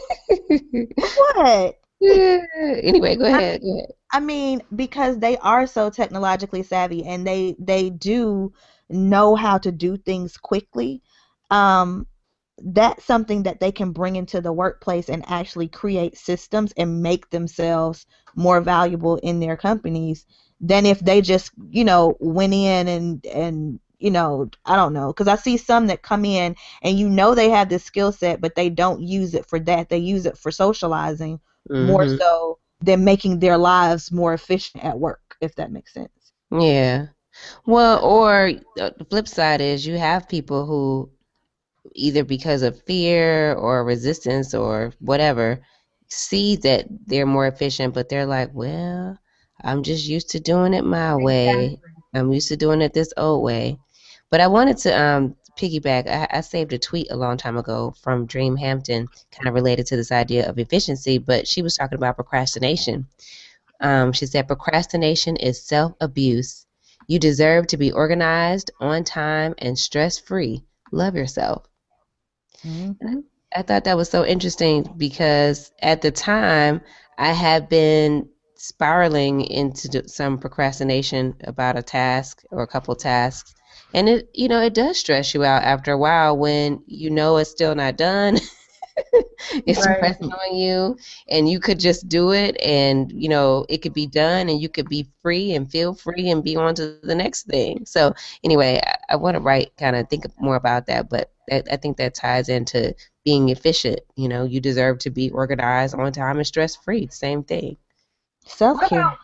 C: what?
B: Yeah. Anyway, go
C: I
B: ahead. Go ahead.
C: I mean, because they are so technologically savvy and they they do know how to do things quickly. Um, that's something that they can bring into the workplace and actually create systems and make themselves more valuable in their companies than if they just, you know, went in and and you know, I don't know, because I see some that come in and you know they have this skill set, but they don't use it for that. They use it for socializing more
B: Mm-hmm.
C: so than making their lives more efficient at work, if that makes sense.
B: Yeah. Well, or uh, the flip side is you have people who either because of fear or resistance or whatever see that they're more efficient, but they're like, well, I'm just used to doing it my way.
A: Exactly.
B: I'm used to doing it this old way. But I wanted to um, piggyback. I, I saved a tweet a long time ago from Dream Hampton, kind of related to this idea of efficiency, but she was talking about procrastination. Um, she said, procrastination is self abuse. You deserve to be organized, on time, and stress free. Love yourself.
C: Hmm.
B: I thought that was so interesting because at the time I had been spiraling into d- some procrastination about a task or a couple tasks. And it, you know, it does stress you out after a while when you know it's still not done. It's
A: Right.
B: pressing on you, and you could just do it, and you know, it could be done, and you could be free and feel free and be on to the next thing. So, anyway, I, I want to write, kind of think more about that, but I, I think that ties into being efficient. You know, you deserve to be organized, on time, and stress free. Same thing.
C: Self
A: What about
C: care.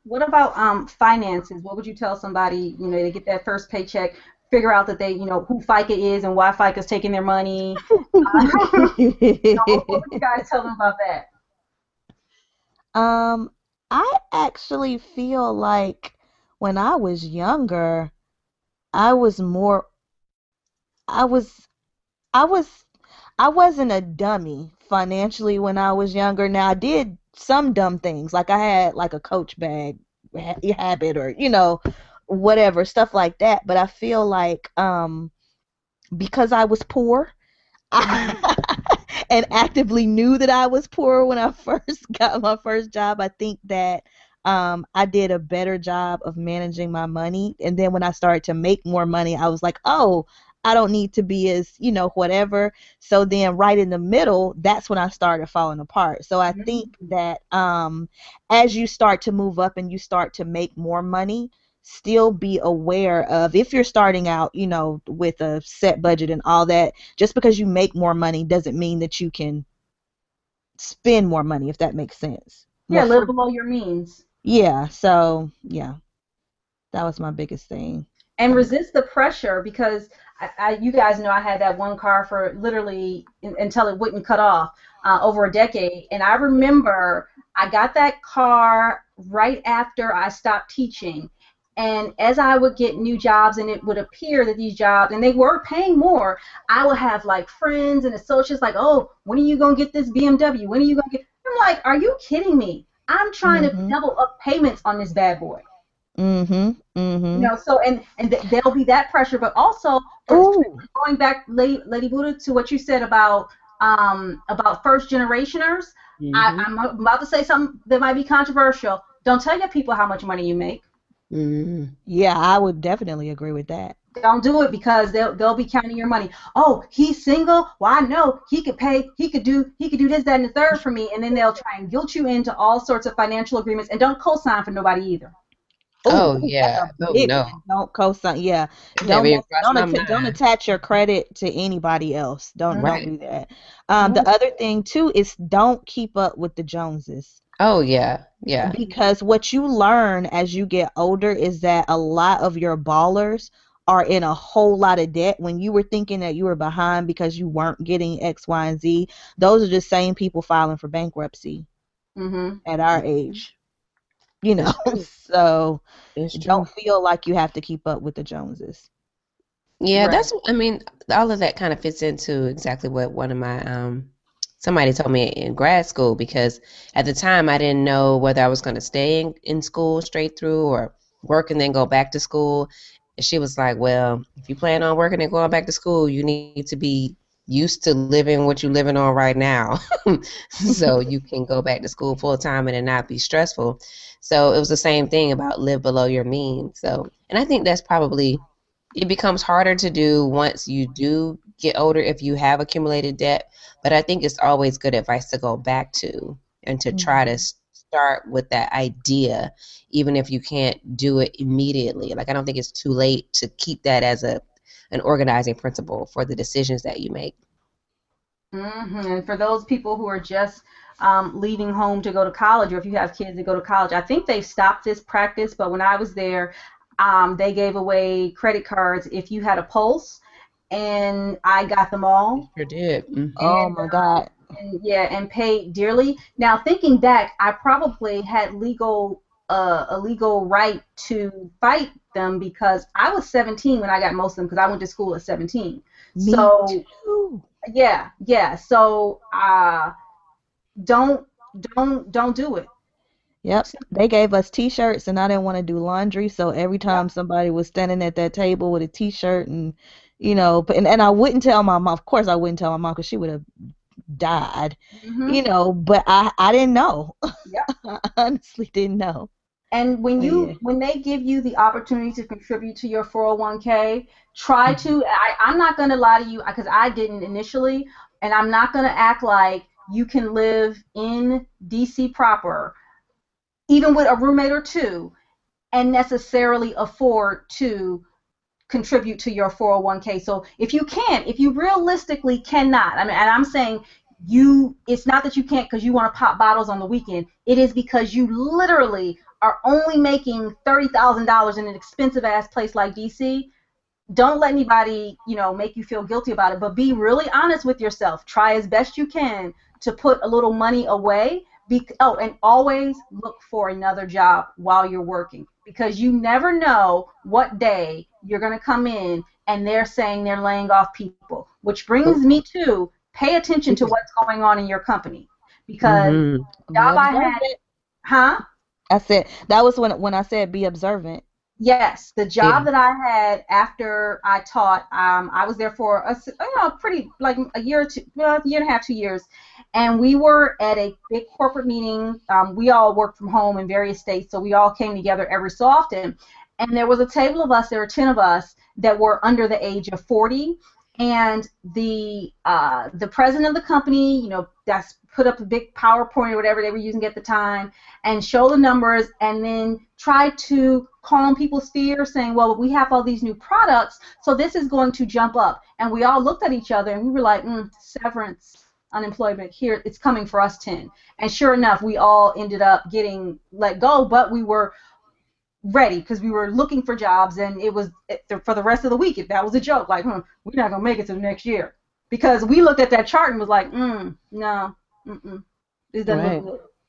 A: What about um finances? What would you tell somebody, you know, they get that first paycheck, figure out that they, you know, who FICA is and why FICA's taking their money? Uh, you know, what, what would you guys tell them about that?
C: Um, I actually feel like when I was younger, I was more I was I was I wasn't a dummy financially when I was younger. Now I did some dumb things, like I had like a Coach bag ha- habit, or you know, whatever stuff like that. But I feel like um because I was poor,
A: Mm-hmm.
C: and actively knew that I was poor when I first got my first job, I think that um, I did a better job of managing my money. And then when I started to make more money, I was like, oh, I don't need to be as, you know, whatever. So then right in the middle, that's when I started falling apart. So I think that um, as you start to move up and you start to make more money, still be aware of, if you're starting out, you know, with a set budget and all that, just because you make more money doesn't mean that you can spend more money, if that makes sense. More
A: Yeah, live
C: free.
A: below your means.
C: Yeah, so yeah, that was my biggest thing.
A: And
C: Um,
A: resist the pressure because I, I, you guys know I had that one car for literally in, until it wouldn't cut off uh, over a decade. And I remember I got that car right after I stopped teaching. And as I would get new jobs and it would appear that these jobs, and they were paying more, I would have like friends and associates like, oh, when are you going to get this B M W? When are you going to get? I'm like, are you kidding me? I'm trying to
C: mhm,
A: double up payments on this bad boy.
C: mhm,
A: You
C: mhm.
A: know, so and and th- there'll be that pressure, but also for,
C: Ooh,
A: going back, Lady, Lady Buddha, to what you said about um about first generationers. I,
B: Hmm.
A: I'm about to say something that might be controversial. Don't tell your people how much money you make.
B: Hmm.
C: yeah, I would definitely agree with that.
A: Don't do it because they'll they'll be counting your money. Oh, he's single. Well, I know he could pay. He could do. He could do this, that, and the third for me. And then they'll try and guilt you into all sorts of financial agreements. And don't co-sign for nobody either.
C: Oh,
B: Oh
C: ooh, that's
B: yeah.
C: a
B: Oh
C: big
B: no.
C: one. Don't co-sign. Yeah,
B: It never
C: don't
B: even
C: mess,
B: crossed
C: don't
B: my
C: att- don't
B: mind.
C: attach your credit to anybody else. Don't don't
B: Right.
C: do that. Um,
A: Mhm.
C: the other thing too is don't keep up with the Joneses,
B: Oh yeah. Yeah.
C: because what you learn as you get older is that a lot of your ballers are in a whole lot of debt. When you were thinking that you were behind because you weren't getting X, Y, and Z, those are the same people filing for bankruptcy
A: Mhm.
C: at our
B: Mhm.
C: age. You know,
B: It's true.
C: so
B: It's
C: don't
B: true.
C: feel like you have to keep up with the Joneses.
B: Yeah,
A: Right.
B: that's, I mean, all of that kind of fits into exactly what one of my um somebody told me in grad school, because at the time I didn't know whether I was going to stay in, in school straight through or work and then go back to school. And she was like, "Well, if you plan on working and going back to school, you need to be used to living what you're living on right now, so you can go back to school full time and it not be stressful." So it was the same thing about live below your means. So, and I think that's probably, it becomes harder to do once you do get older if you have accumulated debt. But I think it's always good advice to go back to and to try to
C: Mhm.
B: s- start with that idea, even if you can't do it immediately. Like, I don't think it's too late to keep that as a an organizing principle for the decisions that you make.
A: Hmm. And for those people who are just um, leaving home to go to college, or if you have kids that go to college, I think they've stopped this practice. But when I was there, um, they gave away credit cards if you had a pulse, and I got them
B: You
A: all.
B: sure did. Hmm.
C: Oh
A: And
C: my God.
A: and yeah, and paid dearly. Now thinking back, I probably had legal uh, a legal right to fight them because I was seventeen when I got most of them because I went to school at seventeen.
C: Me
A: So
C: too.
A: yeah, yeah. So uh, don't don't don't do it.
C: Yep. They gave us t-shirts and I didn't want to do laundry, so every
A: Yep.
C: time somebody was standing at that table with a t-shirt and you know, but and, and I wouldn't tell my mom. Of course I wouldn't tell my mom because she would have died, you
A: Hmm.
C: know, but I I didn't know.
A: Yep.
C: I honestly didn't know.
A: And when
C: But yeah.
A: you when they give you the opportunity to contribute to your four oh one k, try
C: Mhm.
A: to. I, I'm not going to lie to you because I didn't initially, and I'm not going to act like you can live in D C proper, even with a roommate or two, and necessarily afford to contribute to your four oh one k. So if you can't, if you realistically cannot, I mean, and I'm saying you, it's not that you can't because you want to pop bottles on the weekend. It is because you literally are only making thirty thousand dollars in an expensive ass place like D C, don't let anybody, you know, make you feel guilty about it, but be really honest with yourself. Try as best you can to put a little money away. Be, oh, and always look for another job while you're working, because you never know what day you're going to come in and they're saying they're laying off people, which brings me to pay attention to what's going on in your company, because
B: Mm-hmm.
A: the job I had, huh?
C: I said that was when when I said be observant.
A: Yes, the job
B: Yeah.
A: that I had after I taught, um, I was there for a, s- you know, pretty like a year or two, well, a year and a half, two years, and we were at a big corporate meeting. Um, we all worked from home in various states, so we all came together every so often. And there was a table of us. There were ten of us that were under the age of forty, and the uh, the president of the company, you know, that's put up a big PowerPoint or whatever they were using at the time, and show the numbers, and then try to calm people's fears, saying, well, we have all these new products, so this is going to jump up. And we all looked at each other, and we were like, mm, severance, unemployment, here, it's coming for us ten. And sure enough, we all ended up getting let go, but we were ready because we were looking for jobs, and it was for the rest of the week. That was a joke, like, hmm, we're not going to make it to the next year. Because we looked at that chart and was like, mm, no, mm-mm, this doesn't
B: Right.
A: look good.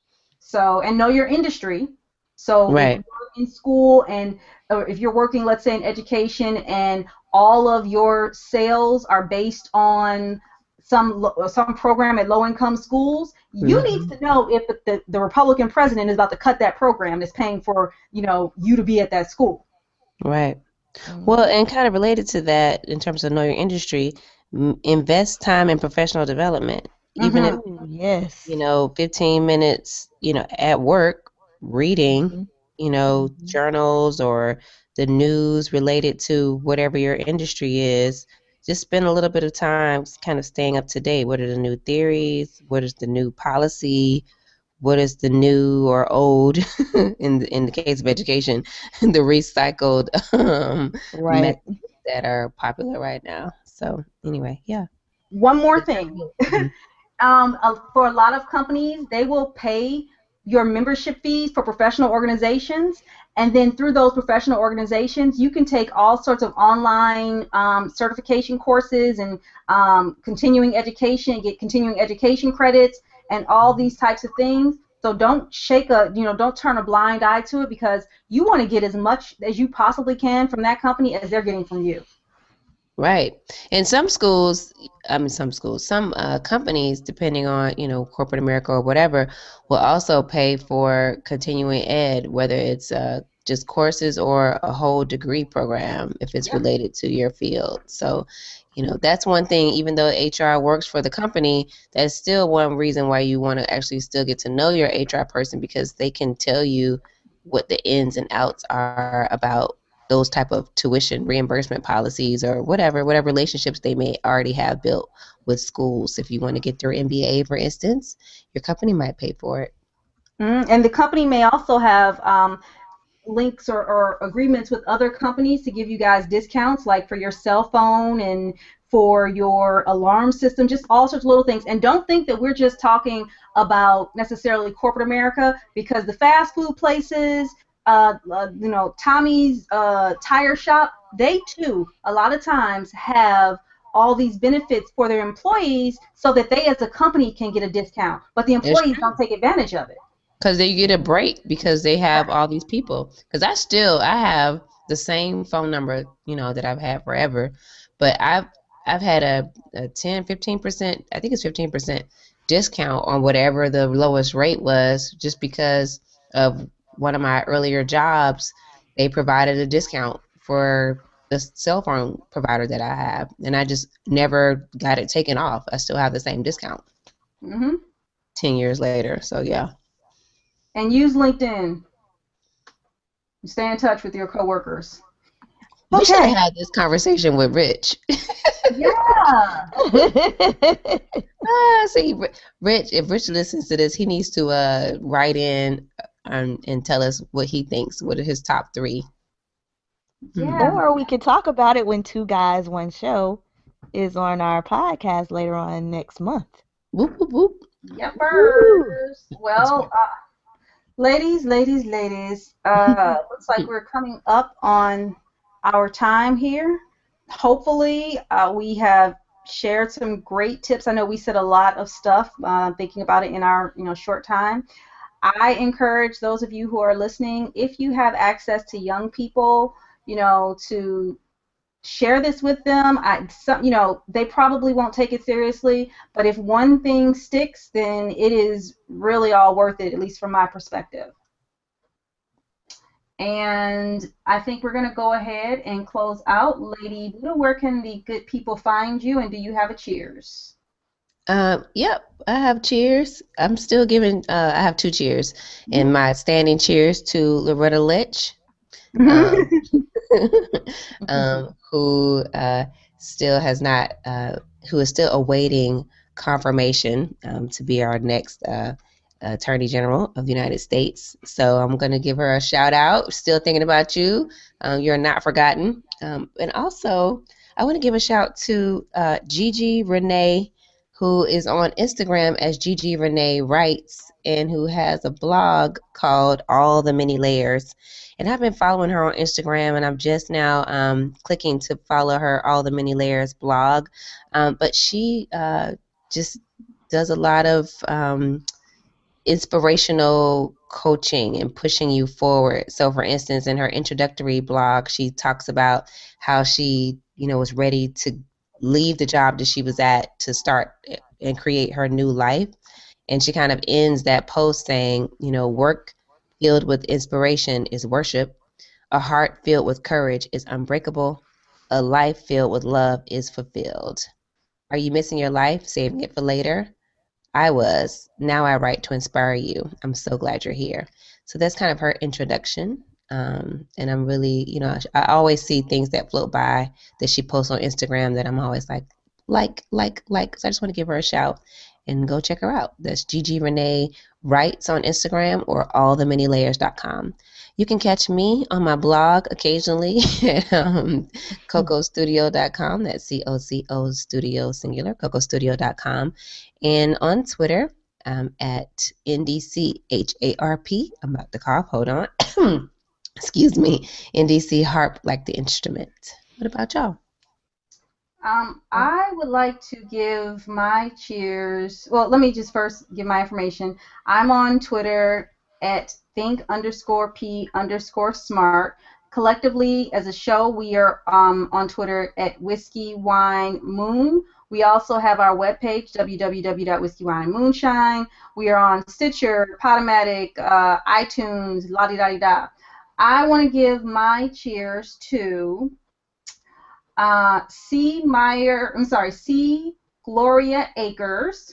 A: So, and know your industry. So if
B: Right.
A: you're in school, and or if you're working, let's say, in education, and all of your sales are based on some lo- some program at low-income schools, you
B: Mhm.
A: need to know if the, the, the Republican president is about to cut that program that's paying for, you know, you to be at that school.
B: Right. Well, and kind of related to that, in terms of know your industry, m- invest time in professional development. Even if,
A: Mhm.
C: Ooh, yes.
B: you know, fifteen minutes, you know, at work, reading,
C: Mhm.
B: you know,
C: Mhm.
B: journals or the news related to whatever your industry is. Just spend a little bit of time kind of staying up to date. What are the new theories? What is the new policy? What is the new or old, in the, in the case of education, the recycled um,
C: Right.
B: methods that are popular right now. So anyway, yeah.
A: One more
B: But
A: thing.
B: mhm.
A: Um, uh, for a lot of companies, they will pay your membership fees for professional organizations, and then through those professional organizations, you can take all sorts of online um, certification courses and um, continuing education, get continuing education credits, and all these types of things. So don't shake a, you know, don't turn a blind eye to it, because you want to get as much as you possibly can from that company as they're getting from you.
B: Right. And some schools, I mean, some schools, some uh, companies, depending on, you know, corporate America or whatever, will also pay for continuing ed, whether it's uh, just courses or a whole degree program if it's
A: Yep.
B: related to your field. So, you know, that's one thing, even though H R works for the company, that's still one reason why you want to actually still get to know your H R person, because they can tell you what the ins and outs are about those type of tuition reimbursement policies or whatever, whatever relationships they may already have built with schools. If you want to get their M B A, for instance, your company might pay for it.
A: Mm, and the company may also have um, links or, or agreements with other companies to give you guys discounts, like for your cell phone and for your alarm system, just all sorts of little things. And don't think that we're just talking about necessarily corporate America, because the fast food places, uh, uh, you know, Tommy's uh, tire shop, they too a lot of times have all these benefits for their employees, so that they as a company can get a discount, but the
B: It's
A: employees
B: true.
A: don't take advantage of it.
B: Because they get a break because they have all these people. Because I still, I have the same phone number, you know, that I've had forever, but I've I've had a, a ten, fifteen percent, I think it's fifteen percent discount on whatever the lowest rate was, just because of one of my earlier jobs. They provided a discount for the cell phone provider that I have, and I just never got it taken off. I still have the same discount
A: Hmm.
B: ten years later. So yeah.
A: And use LinkedIn. Stay in touch with your coworkers.
B: We should have
A: Okay.
B: had this conversation with Rich.
A: Yeah.
B: Ah, see, Ri- Rich, if Rich listens to this, he needs to uh write in um, and tell us what he thinks. What are his top three? Hmm.
A: Yeah.
C: Or we could talk about it when Two Guys One Show is on our podcast later on next month.
B: Whoop, whoop, whoop.
A: Yep.
C: Woo!
A: Well, uh, Ladies, ladies, ladies, uh, looks like we're coming up on our time here. Hopefully, uh, we have shared some great tips. I know we said a lot of stuff, uh, thinking about it in our, you know, short time. I encourage those of you who are listening, if you have access to young people, you know, to share this with them. I, some, you know, they probably won't take it seriously, but if one thing sticks, then it is really all worth it, at least from my perspective. And I think we're going to go ahead and close out. Lady Buddha, where can the good people find you, and do you have a cheers?
B: Um, yep, I have cheers. I'm still giving, uh, I have two cheers. And my standing cheers to Loretta Lynch, um, um, who uh, still has not, uh, who is still awaiting confirmation um, to be our next uh, Attorney General of the United States. So I'm going to give her a shout out. Still thinking about you. Um, you're not forgotten. Um, and also, I want to give a shout to uh, Gigi Renee, who is on Instagram as Gigi Renee Writes, and who has a blog called All the Many Layers. And I've been following her on Instagram, and I'm just now um, clicking to follow her All the Many Layers blog. Um, but she uh, just does a lot of um, inspirational coaching and pushing you forward. So, for instance, in her introductory blog, she talks about how she, you know, was ready to leave the job that she was at to start and create her new life. And she kind of ends that post saying, you know, work filled with inspiration is worship. A heart filled with courage is unbreakable. A life filled with love is fulfilled. Are you missing your life, saving it for later? I was. Now I write to inspire you. I'm so glad you're here. So that's kind of her introduction. Um, and I'm really, you know, I always see things that float by that she posts on Instagram that I'm always like, like, like, like. So I just want to give her a shout and go check her out. That's Gigi Renee Writes on Instagram or all the many layers dot com. You can catch me on my blog occasionally at um, coco studio dot com. That's C O C O Studio singular, coco studio dot com. And on Twitter um, at N D C H A R P. I'm about to cough. Hold on. Excuse me. N D C Harp like the instrument. What about y'all?
A: Um, I would like to give my cheers. Well, let me just first give my information. I'm on Twitter at think underscore p underscore smart. Collectively, as a show, we are um, on Twitter at Whiskey Wine Moon. We also have our webpage, w w w dot whiskey wine moonshine. We are on Stitcher, Podomatic, uh, iTunes, la-di-da-di-da. I want to give my cheers to uh, C. Meyer, I'm sorry, C. Gloria Akers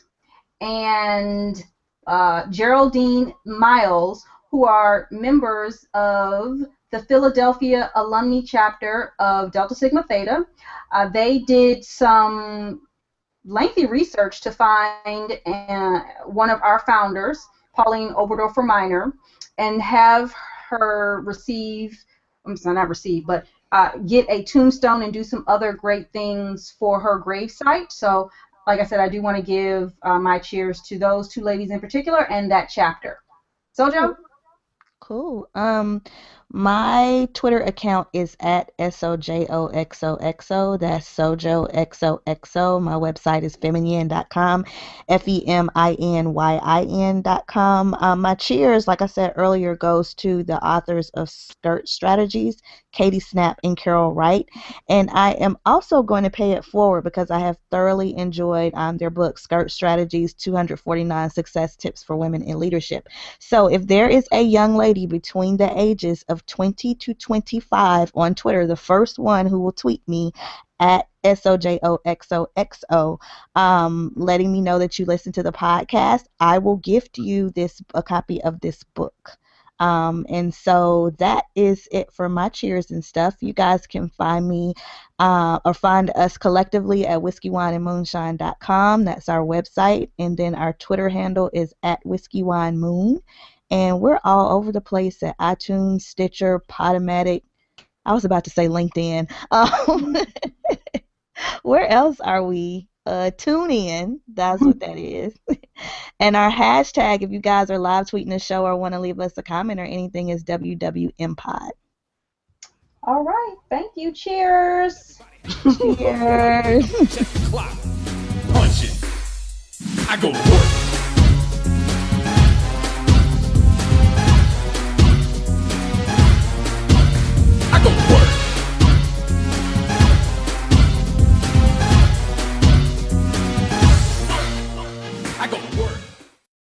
A: and uh, Geraldine Miles, who are members of the Philadelphia alumni chapter of Delta Sigma Theta. Uh, they did some lengthy research to find uh, one of our founders, Pauline Oberdorfer Minor, and have her receive, I'm sorry, not receive, but uh, get a tombstone and do some other great things for her gravesite. So, like I said, I do want to give uh, my cheers to those two ladies in particular and that chapter. Sojo?
C: Cool. Um, my Twitter account is at S O J O X O X O. That's Sojo X O X O. My website is feminyin dot com, F E M I N Y I N dot com. Um, my cheers, like I said earlier, goes to the authors of Skirt Strategies, Katie Snap and Carol Wright. And I am also going to pay it forward because I have thoroughly enjoyed um, their book, Skirt Strategies, two hundred forty-nine Success Tips for Women in Leadership. So if there is a young lady between the ages of twenty to twenty-five on Twitter, the first one who will tweet me at S O J O X O X O, um, letting me know that you listen to the podcast, I will gift you this a copy of this book. Um, and so that is it for my cheers and stuff. You guys can find me uh, or find us collectively at whiskey wine and moonshine dot com. That's our website. And then our Twitter handle is at whiskey wine moon. And we're all over the place at iTunes, Stitcher, Podomatic. I was about to say LinkedIn. Um, where else are we? uh, tune in. That's what that is. And our hashtag, if you guys are live tweeting the show or want to leave us a comment or anything, is W W M Pod.
A: All right. Thank you. Cheers.
C: Cheers.
D: Check the clock. Punch it. I go to work.